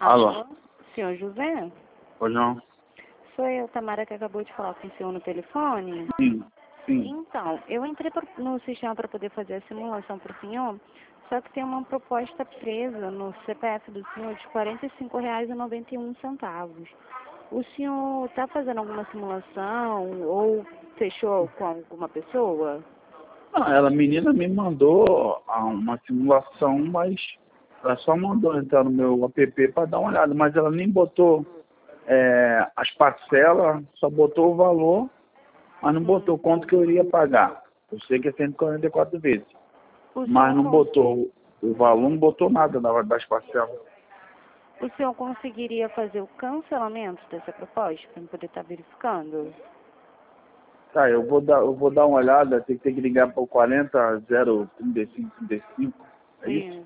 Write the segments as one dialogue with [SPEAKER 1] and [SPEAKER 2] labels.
[SPEAKER 1] Alô?
[SPEAKER 2] Senhor José?
[SPEAKER 1] Pois não?
[SPEAKER 2] Sou eu, Tamara, que acabou de falar com o senhor no telefone.
[SPEAKER 1] Sim, sim.
[SPEAKER 2] Então, eu entrei no sistema para poder fazer a simulação para o senhor, só que tem uma proposta presa no CPF do senhor de R$ 45,91. O senhor está fazendo alguma simulação ou fechou com alguma pessoa?
[SPEAKER 1] A menina me mandou uma simulação, mas ela só mandou entrar no meu app para dar uma olhada, mas ela nem botou as parcelas, só botou o valor, mas não botou quanto que eu iria pagar. Eu sei que é 144 vezes, mas não botou o valor, não botou nada na hora das parcelas.
[SPEAKER 2] O senhor conseguiria fazer o cancelamento dessa proposta para eu poder estar verificando?
[SPEAKER 1] Tá, eu vou dar uma olhada, tem que ligar para o 40-035-35, é isso?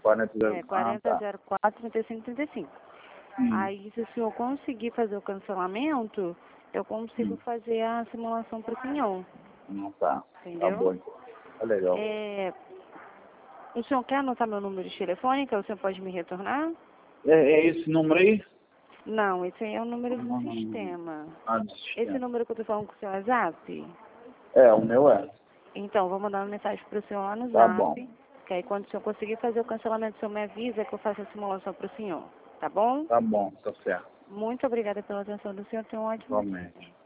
[SPEAKER 2] 4004-3535. Aí, se o senhor conseguir fazer o cancelamento, eu consigo fazer a simulação para o senhor.
[SPEAKER 1] Tá,
[SPEAKER 2] Entendeu?
[SPEAKER 1] tá bom, então. Tá legal.
[SPEAKER 2] O senhor quer anotar meu número de telefone, que o senhor pode me retornar?
[SPEAKER 1] É esse número aí?
[SPEAKER 2] Não, esse aí é o número do sistema.
[SPEAKER 1] Do sistema.
[SPEAKER 2] Esse número que eu tô falando com o senhor é Zap?
[SPEAKER 1] O meu é.
[SPEAKER 2] Então, vou mandar uma mensagem para o senhor lá no
[SPEAKER 1] Tá
[SPEAKER 2] Zap.
[SPEAKER 1] bom.
[SPEAKER 2] Que aí quando o senhor conseguir fazer o cancelamento, o senhor me avisa que eu faço a simulação para o senhor. Tá bom?
[SPEAKER 1] Tá bom, tá certo.
[SPEAKER 2] Muito obrigada pela atenção do senhor. Tenha um ótimo dia.
[SPEAKER 1] Igualmente.